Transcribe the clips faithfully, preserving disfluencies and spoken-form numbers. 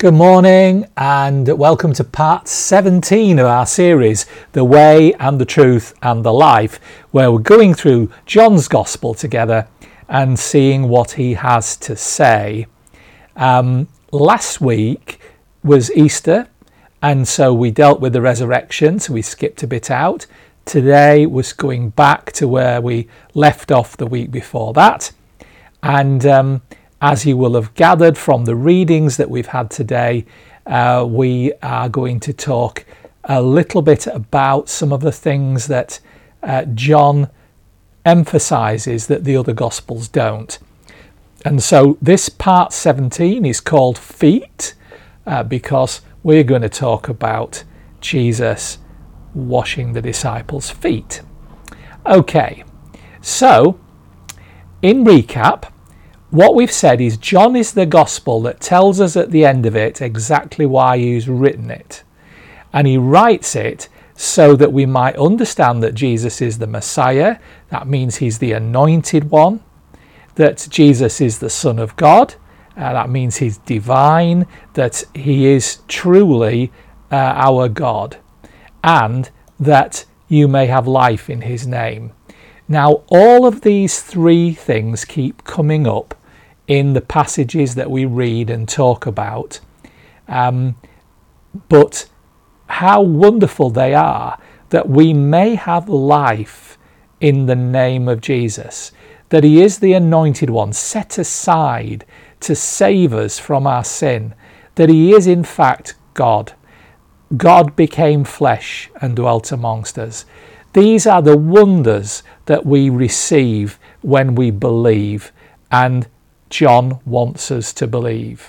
Good morning and welcome to part seventeen of our series, The Way and the Truth and the Life, where we're going through John's Gospel together and seeing what he has to say. Um, last week was Easter, and so we dealt with the resurrection, so we skipped a bit out. Today was going back to where we left off the week before that, and um, as you will have gathered from the readings that we've had today, uh, we are going to talk a little bit about some of the things that uh, John emphasizes that the other Gospels don't. And so this part seventeen is called Feet, uh, because we're going to talk about Jesus washing the disciples' feet. Okay, so in recap, what we've said is John is the gospel that tells us at the end of it exactly why he's written it. And he writes it so that we might understand that Jesus is the Messiah. That means he's the anointed one. That Jesus is the Son of God. Uh, that means he's divine. That he is truly uh, our God. And that you may have life in his name. Now, all of these three things keep coming up in the passages that we read and talk about, um, but how wonderful they are that we may have life in the name of Jesus, that he is the anointed one set aside to save us from our sin, that he is in fact God. God became flesh and dwelt amongst us. These are the wonders that we receive when we believe, and John wants us to believe.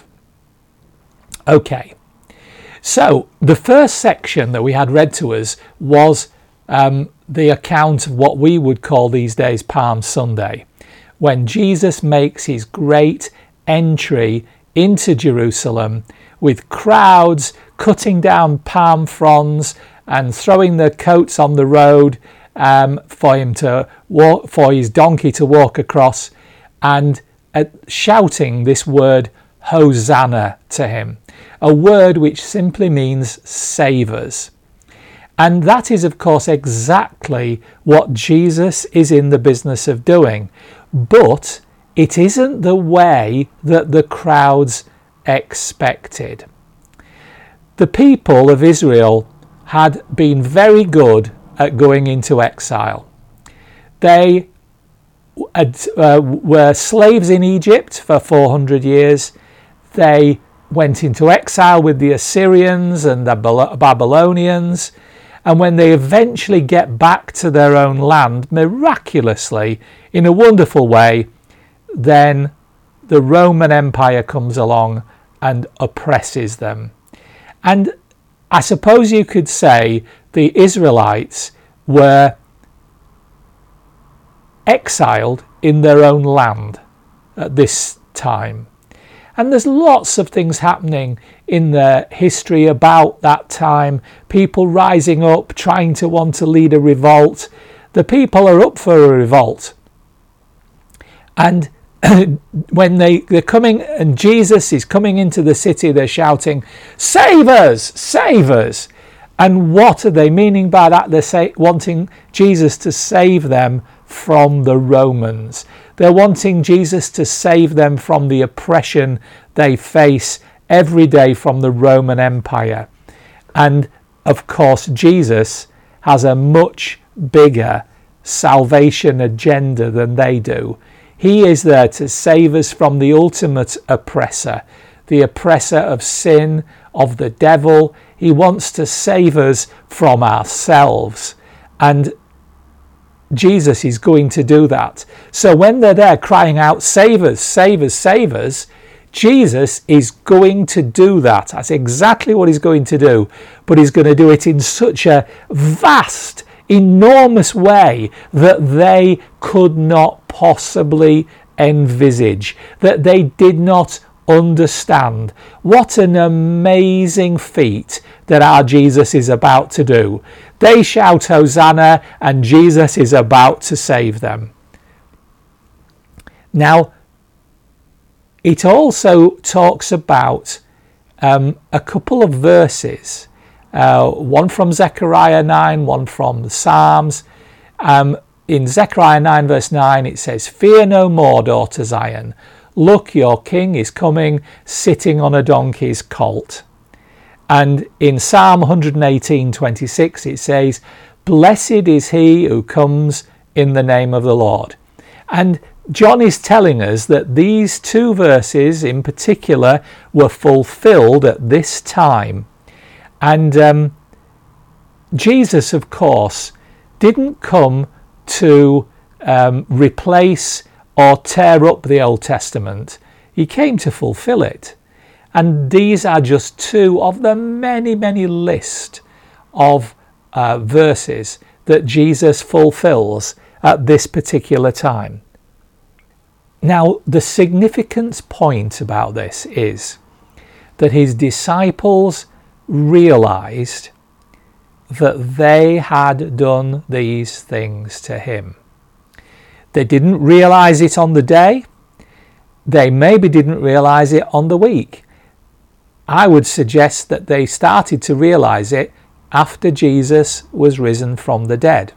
Okay, so the first section that we had read to us was um, the account of what we would call these days Palm Sunday, when Jesus makes his great entry into Jerusalem with crowds cutting down palm fronds and throwing their coats on the road um, for him to walk, for his donkey to walk across, and uh, shouting this word Hosanna to him, a word which simply means save us. And that is, of course, exactly what Jesus is in the business of doing, but it isn't the way that the crowds expected. The people of Israel had been very good at going into exile. They had, uh, were slaves in Egypt for four hundred years. They went into exile with the Assyrians and the Babylonians. And when they eventually get back to their own land, miraculously, in a wonderful way, then the Roman Empire comes along and oppresses them. And I suppose you could say the Israelites were exiled in their own land at this time. And there's lots of things happening in the history about that time. People rising up, trying to want to lead a revolt. The people are up for a revolt. And when they, they're coming, and Jesus is coming into the city, they're shouting, "Save us! Save us!" And what are they meaning by that? They're say, wanting Jesus to save them from the Romans. They're wanting Jesus to save them from the oppression they face every day from the Roman Empire. And of course, Jesus has a much bigger salvation agenda than they do. He is there to save us from the ultimate oppressor, the oppressor of sin, of the devil. He wants to save us from ourselves. And Jesus is going to do that. So when they're there crying out, "Save us, save us, save us," Jesus is going to do that. That's exactly what he's going to do. But he's going to do it in such a vast, enormous way that they could not possibly envisage, that they did not understand. What an amazing feat that our Jesus is about to do. They shout Hosanna, and Jesus is about to save them. Now, it also talks about um, a couple of verses, uh, one from Zechariah nine, one from the Psalms. Um, in Zechariah nine verse nine it says, "Fear no more, daughter Zion. Look, your king is coming, sitting on a donkey's colt." And in Psalm one eighteen twenty-six it says, "Blessed is he who comes in the name of the Lord." And John is telling us that these two verses in particular were fulfilled at this time. And um, Jesus, of course, didn't come to um, replace or tear up the Old Testament. He came to fulfill it. And these are just two of the many, many list of uh, verses that Jesus fulfills at this particular time. Now, the significant point about this is that his disciples realized that they had done these things to him. They didn't realize it on the day. They maybe didn't realize it on the week. I would suggest that they started to realize it after Jesus was risen from the dead.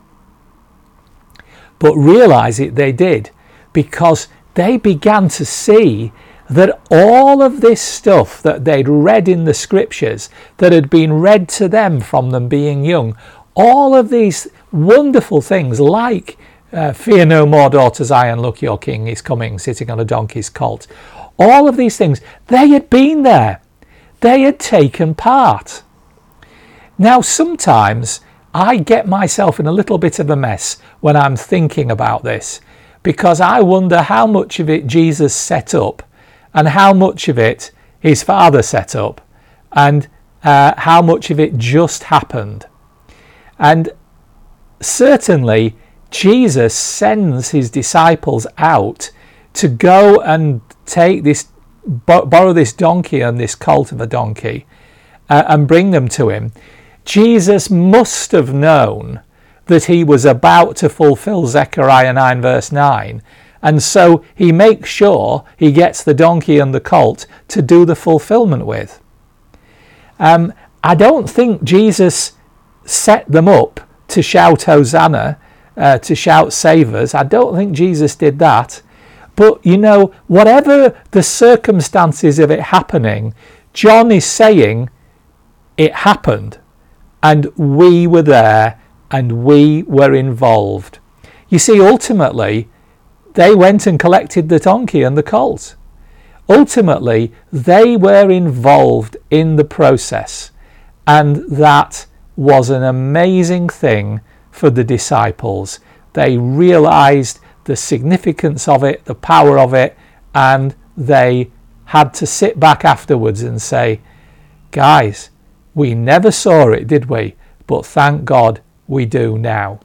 But realize it they did, because they began to see that all of this stuff that they'd read in the scriptures, that had been read to them from them being young, all of these wonderful things like uh, "Fear no more, daughter Zion, look, your king is coming, sitting on a donkey's colt," all of these things, they had been there. They had taken part. Now, sometimes I get myself in a little bit of a mess when I'm thinking about this, because I wonder how much of it Jesus set up and how much of it his Father set up, and uh, how much of it just happened. And certainly Jesus sends his disciples out to go and take this, borrow this donkey and this colt of a donkey uh, and bring them to him. Jesus must have known that he was about to fulfill Zechariah nine verse nine, and so he makes sure he gets the donkey and the colt to do the fulfillment with. Um, I don't think Jesus set them up to shout Hosanna, uh, to shout save us. I don't think Jesus did that. But, you know, whatever the circumstances of it happening, John is saying it happened, and we were there, and we were involved. You see, ultimately, they went and collected the donkey and the colt. Ultimately, they were involved in the process, and that was an amazing thing for the disciples. They realized the significance of it, the power of it, and they had to sit back afterwards and say, "Guys, we never saw it, did we? But thank God we do now."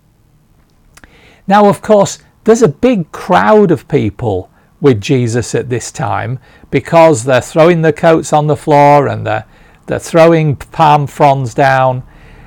Now, of course, there's a big crowd of people with Jesus at this time, because they're throwing their coats on the floor and they're, they're throwing palm fronds down.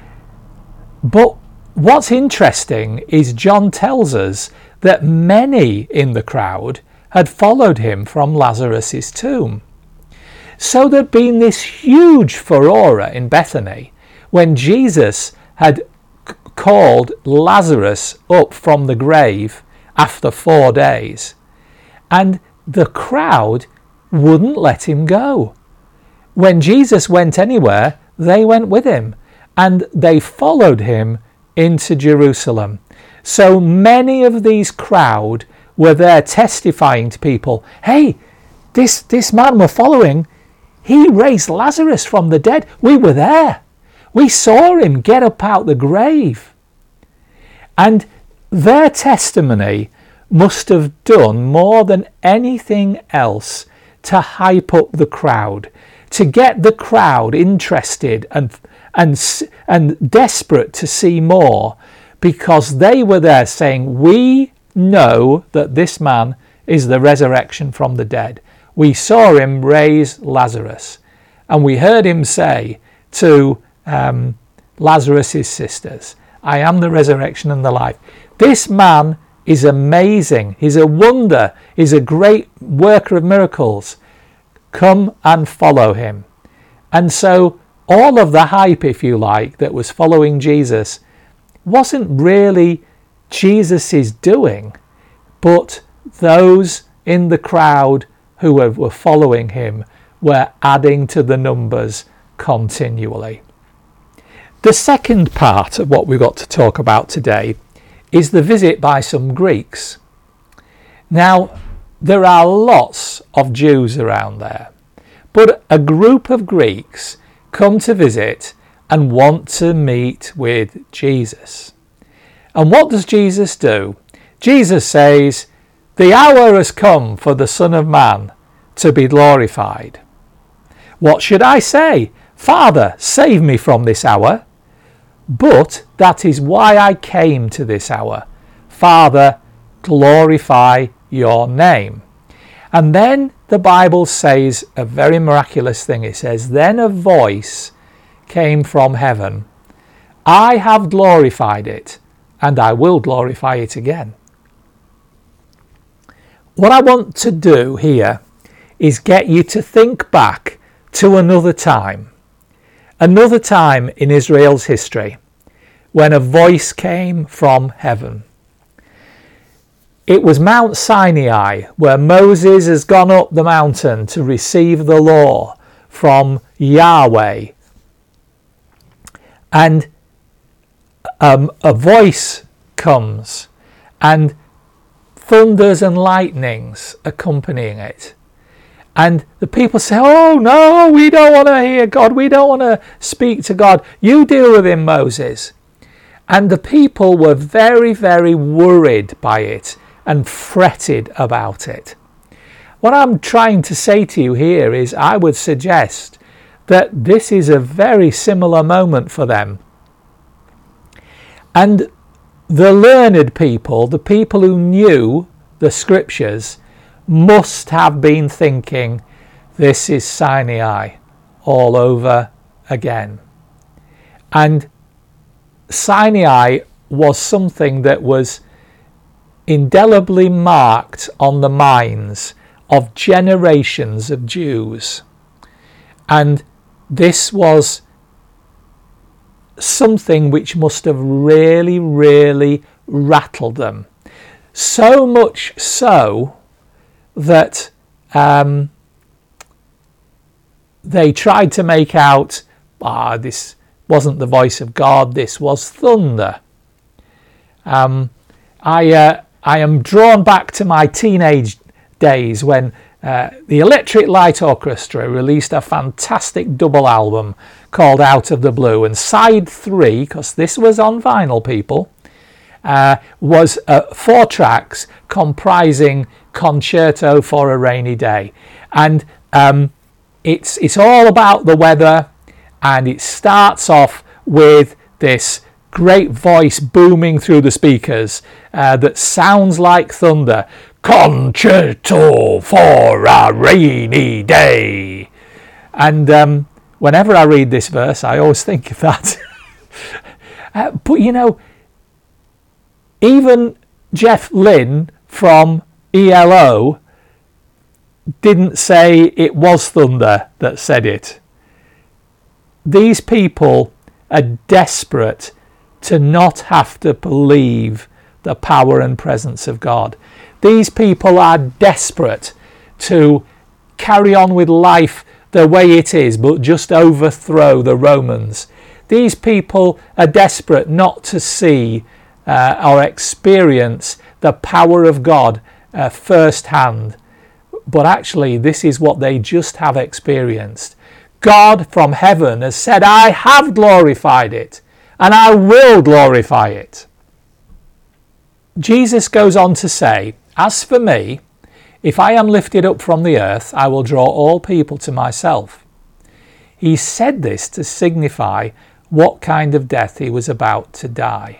But what's interesting is John tells us that many in the crowd had followed him from Lazarus's tomb. So there'd been this huge furore in Bethany when Jesus had c- called Lazarus up from the grave after four days. And the crowd wouldn't let him go. When Jesus went anywhere, they went with him, and they followed him into Jerusalem. So many of these crowd were there testifying to people, "Hey, this, this man we're following, he raised Lazarus from the dead. We were there. We saw him get up out the grave." And their testimony must have done more than anything else to hype up the crowd, to get the crowd interested and and and desperate to see more, because they were there saying, "We know that this man is the resurrection from the dead. We saw him raise Lazarus, and we heard him say to um, Lazarus's sisters, 'I am the resurrection and the life.' This man is amazing. He's a wonder. He's a great worker of miracles. Come and follow him." And so all of the hype, if you like, that was following Jesus wasn't really Jesus's doing, but those in the crowd who were following him were adding to the numbers continually. The second part of what we've got to talk about today is the visit by some Greeks. Now, there are lots of Jews around there, but a group of Greeks come to visit and want to meet with Jesus. And what does Jesus do? Jesus says, "The hour has come for the Son of Man to be glorified. What should I say? Father, save me from this hour. But that is why I came to this hour. Father, glorify your name." And then the Bible says a very miraculous thing. It says, "Then a voice came from heaven. I have glorified it, and I will glorify it again." What I want to do here is get you to think back to another time. Another time in Israel's history when a voice came from heaven. It was Mount Sinai, where Moses has gone up the mountain to receive the law from Yahweh. And um, a voice comes, and thunders and lightnings accompanying it. And the people say, "Oh no, we don't want to hear God. We don't want to speak to God. You deal with him, Moses." And the people were very, very worried by it and fretted about it. What I'm trying to say to you here is I would suggest that this is a very similar moment for them. And the learned people, the people who knew the scriptures, must have been thinking, this is Sinai all over again. And Sinai was something that was indelibly marked on the minds of generations of Jews. And this was something which must have really, really rattled them. So much so that um, they tried to make out, ah, this wasn't the voice of God, this was thunder. Um, I, uh, I am drawn back to my teenage days when uh, the Electric Light Orchestra released a fantastic double album called Out of the Blue, and side three, because this was on vinyl, people, uh, was uh, four tracks comprising Concerto for a Rainy Day. And um, it's it's all about the weather, and it starts off with this great voice booming through the speakers uh, that sounds like thunder. Concerto for a Rainy Day. And um, whenever I read this verse, I always think of that. uh, but you know, even Jeff Lynne from E L O didn't say it was thunder that said it. These people are desperate to not have to believe the power and presence of God. These people are desperate to carry on with life the way it is, but just overthrow the Romans. These people are desperate not to see uh, or experience the power of God uh, firsthand. But actually, this is what they just have experienced. God from heaven has said, I have glorified it, and I will glorify it. Jesus goes on to say, as for me, if I am lifted up from the earth, I will draw all people to myself. He said this to signify what kind of death he was about to die.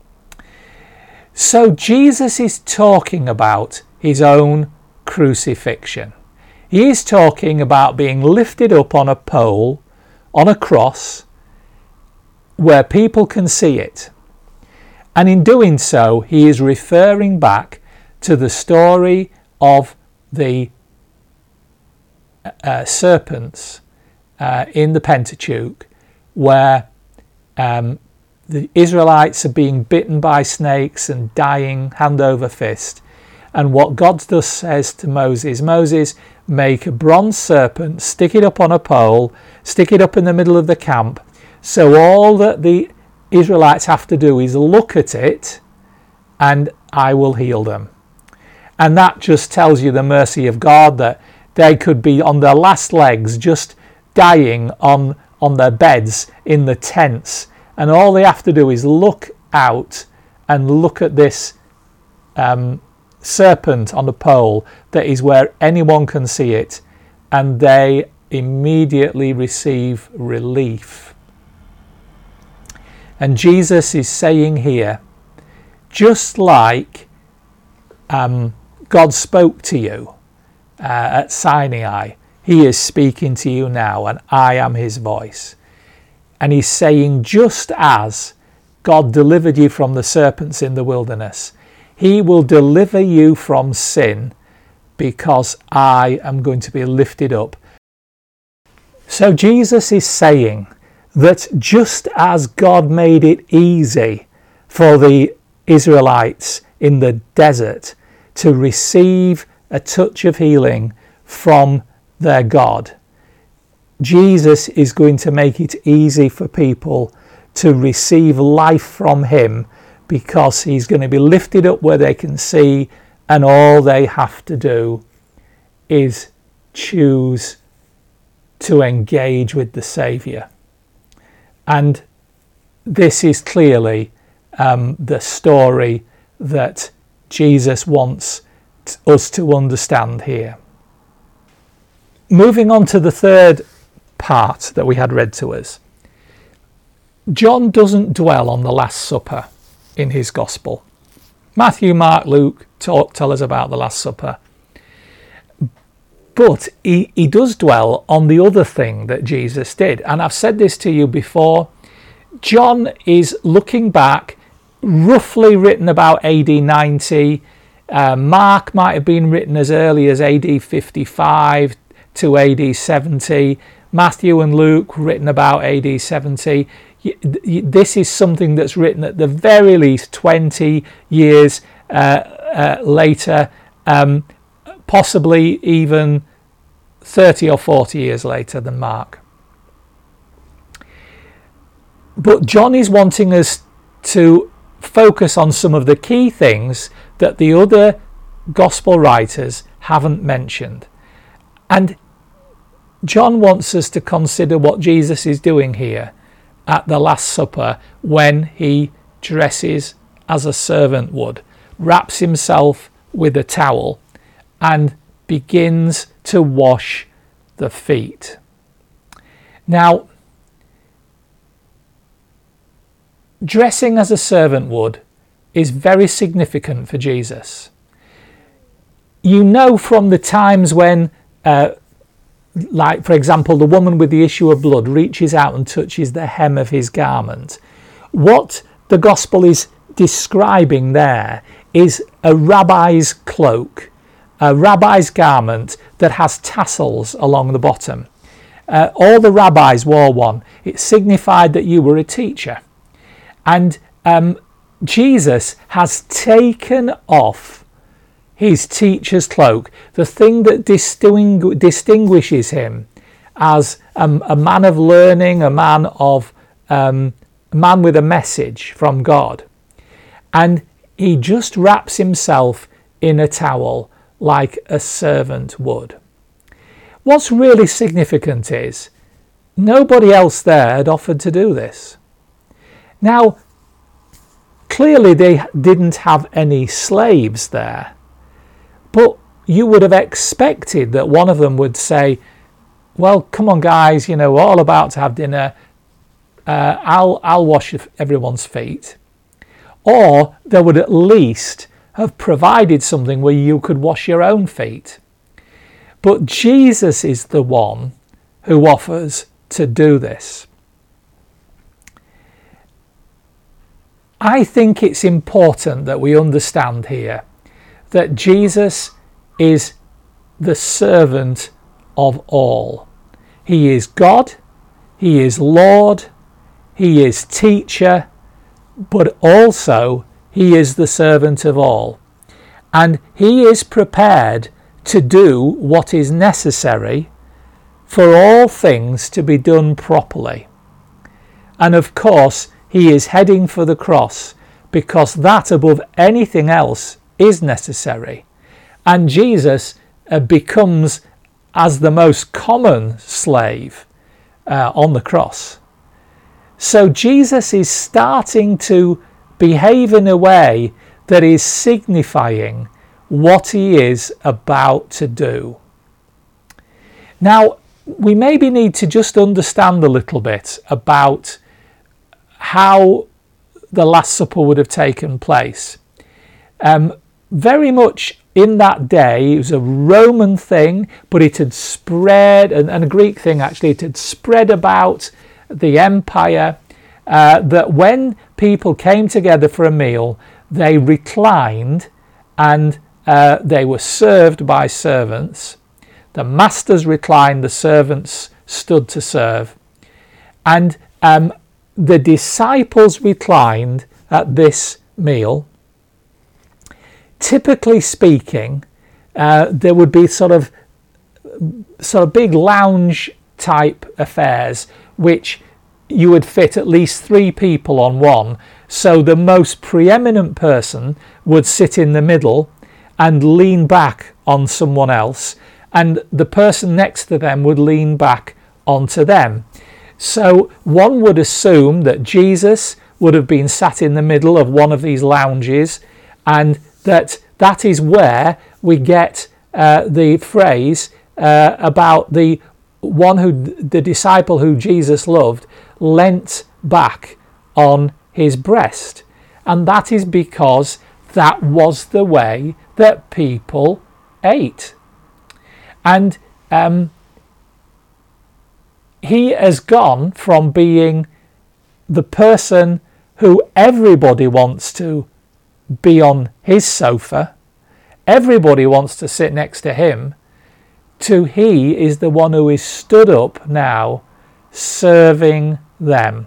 So Jesus is talking about his own crucifixion. He is talking about being lifted up on a pole, on a cross, where people can see it. And in doing so, he is referring back to the story of the uh, serpents uh, in the Pentateuch where um, the Israelites are being bitten by snakes and dying hand over fist. And what God does says to Moses, Moses, make a bronze serpent, stick it up on a pole, stick it up in the middle of the camp. So all that the Israelites have to do is look at it and I will heal them. And that just tells you the mercy of God, that they could be on their last legs just dying on, on their beds in the tents. And all they have to do is look out and look at this um, serpent on the pole that is where anyone can see it, and they immediately receive relief. And Jesus is saying here, just like um, God spoke to you uh, at Sinai, he is speaking to you now, and I am his voice. And he's saying, just as God delivered you from the serpents in the wilderness, he will deliver you from sin, because I am going to be lifted up. So Jesus is saying that just as God made it easy for the Israelites in the desert to receive a touch of healing from their God, Jesus is going to make it easy for people to receive life from him, because he's going to be lifted up where they can see, and all they have to do is choose to engage with the Saviour. And this is clearly um, the story that Jesus wants t- us to understand here. Moving on to the third part that we had read to us. John doesn't dwell on the Last Supper in his Gospel. Matthew, Mark, Luke talk, tell us about the Last Supper. But he, he does dwell on the other thing that Jesus did. And I've said this to you before. John is looking back, roughly written about A D ninety. Uh, Mark might have been written as early as A D fifty-five to A D seventy. Matthew and Luke written about A D seventy. This is something that's written at the very least twenty years uh, uh, later, um, possibly even thirty or forty years later than Mark. But John is wanting us to focus on some of the key things that the other gospel writers haven't mentioned. And John wants us to consider what Jesus is doing here at the Last Supper when he dresses as a servant would, wraps himself with a towel and begins to wash the feet. Now, dressing as a servant would is very significant for Jesus. You know, from the times when uh, like, for example, the woman with the issue of blood reaches out and touches the hem of his garment. What the gospel is describing there is a rabbi's cloak, a rabbi's garment that has tassels along the bottom. Uh, all the rabbis wore one. It signified that you were a teacher. And um, Jesus has taken off his teacher's cloak, the thing that distingu- distinguishes him as um, a man of learning, a man of um, a man with a message from God, and he just wraps himself in a towel like a servant would. What's really significant is nobody else there had offered to do this. Now, clearly they didn't have any slaves there. But you would have expected that one of them would say, well, come on, guys, you know, we're all about to have dinner. Uh, I'll, I'll wash everyone's feet. Or they would at least have provided something where you could wash your own feet. But Jesus is the one who offers to do this. I think it's important that we understand here that Jesus is the servant of all. He is God, he is Lord, he is teacher, but also he is the servant of all. And he is prepared to do what is necessary for all things to be done properly. And of course, he is heading for the cross, because that above anything else is necessary. And Jesus uh, becomes as the most common slave uh, on the cross. So Jesus is starting to behave in a way that is signifying what he is about to do. Now, we maybe need to just understand a little bit about how the Last Supper would have taken place. Um, very much in that day, it was a Roman thing, but it had spread, and, and a Greek thing actually, it had spread about the empire, uh, that when people came together for a meal, they reclined and uh, they were served by servants. The masters reclined, the servants stood to serve. And um, the disciples reclined at this meal. Typically speaking, uh, there would be sort of sort of big lounge type affairs, which you would fit at least three people on one. So the most preeminent person would sit in the middle and lean back on someone else, and the person next to them would lean back onto them. So one would assume that Jesus would have been sat in the middle of one of these lounges, and that that is where we get uh, the phrase uh, about the one who, the disciple who Jesus loved, leant back on his breast. And that is because that was the way that people ate. And um, he has gone from being the person who everybody wants to be on his sofa, everybody wants to sit next to him, to he is the one who is stood up now serving them.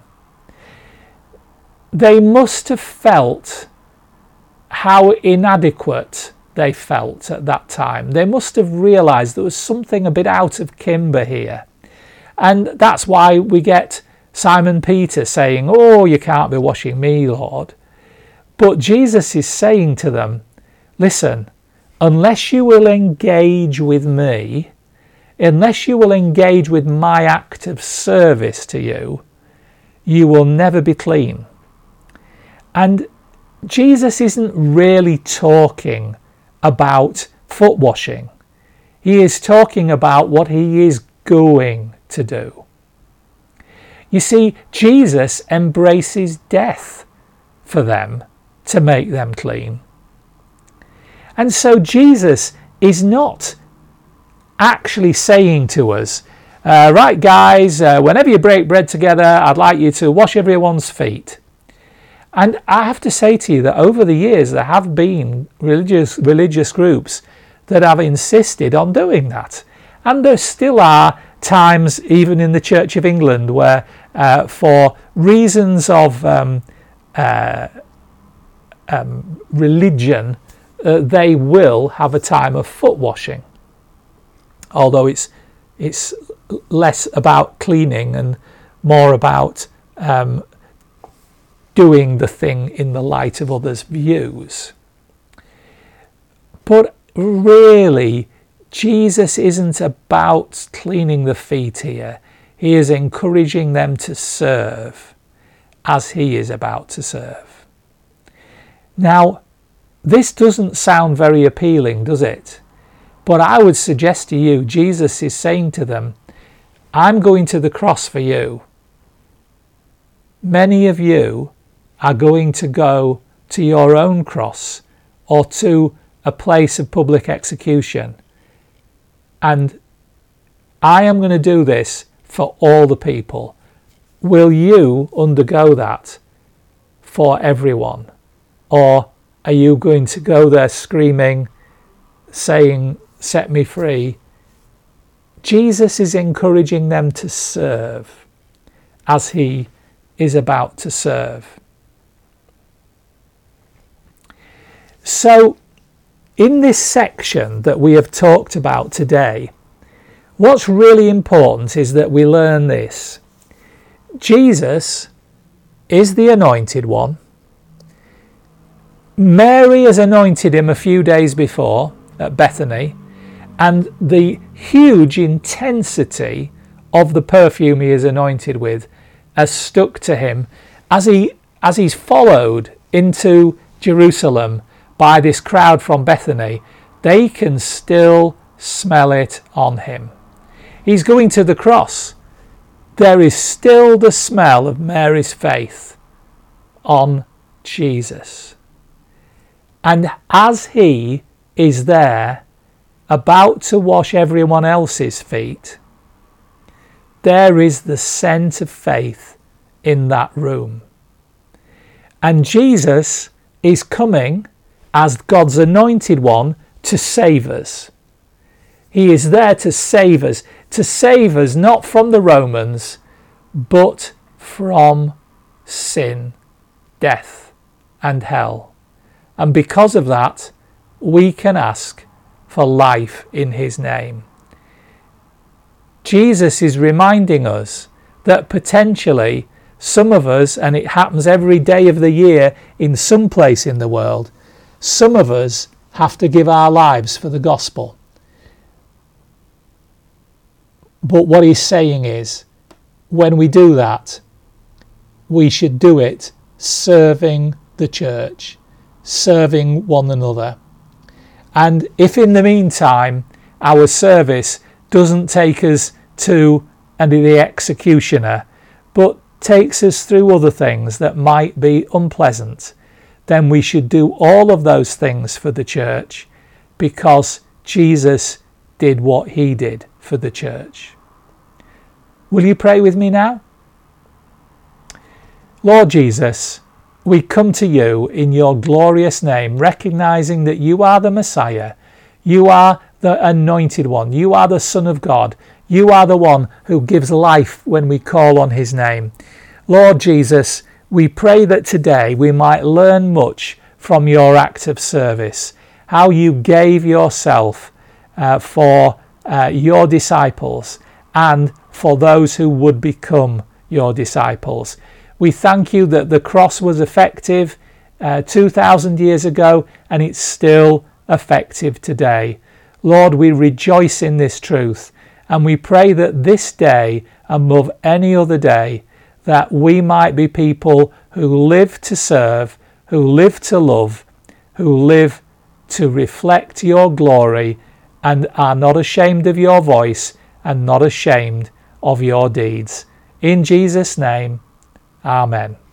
They must have felt how inadequate they felt at that time. They must have realised there was something a bit out of kimber here. And that's why we get Simon Peter saying, "Oh, you can't be washing me, Lord." But Jesus is saying to them, listen, unless you will engage with me, unless you will engage with my act of service to you, you will never be clean. And Jesus isn't really talking about foot washing. He is talking about what he is going to do. You see, Jesus embraces death for them to make them clean. And so Jesus is not actually saying to us, uh, right guys, uh, whenever you break bread together, I'd like you to wash everyone's feet. And I have to say to you that over the years there have been religious religious groups that have insisted on doing that. And there still are times, even in the Church of England, where uh, for reasons of um, uh, um, religion, uh, they will have a time of foot washing. Although it's it's less about cleaning and more about um, doing the thing in the light of others' views. But really, Jesus isn't about cleaning the feet here. He is encouraging them to serve as he is about to serve. Now, this doesn't sound very appealing, does it? But I would suggest to you, Jesus is saying to them, I'm going to the cross for you. Many of you are going to go to your own cross or to a place of public execution. And I am going to do this for all the people. Will you undergo that for everyone? Or are you going to go there screaming, saying, set me free, Jesus is encouraging them to serve as he is about to serve. So, in this section that we have talked about today, what's really important is that we learn this. Jesus is the anointed one. Mary has anointed him a few days before at Bethany, and the huge intensity of the perfume he is anointed with has stuck to him as he as he's followed into Jerusalem by this crowd from Bethany. They can still smell it on him. He's going to the cross. There is still the smell of Mary's faith on Jesus. And as he is there about to wash everyone else's feet, there is the scent of faith in that room. And Jesus is coming as God's anointed one to save us. He is there to save us, to save us not from the Romans, but from sin, death, and hell. And because of that, we can ask for life in his name. Jesus is reminding us that potentially some of us, and it happens every day of the year in some place in the world, some of us have to give our lives for the gospel. But what he's saying is, when we do that, we should do it serving the church, serving one another. And if in the meantime our service doesn't take us to the executioner, but takes us through other things that might be unpleasant, then we should do all of those things for the church, because Jesus did what he did for the church. Will you pray with me now? Lord Jesus, we come to you in your glorious name, recognizing that you are the Messiah, you are the anointed one, you are the Son of God, you are the one who gives life when we call on his name. Lord Jesus, we pray that today we might learn much from your act of service, how you gave yourself uh, for uh, your disciples and for those who would become your disciples. We thank you that the cross was effective uh, two thousand years ago, and it's still effective today. Lord, we rejoice in this truth, and we pray that this day, above any other day, that we might be people who live to serve, who live to love, who live to reflect your glory, and are not ashamed of your voice and not ashamed of your deeds. In Jesus' name, amen.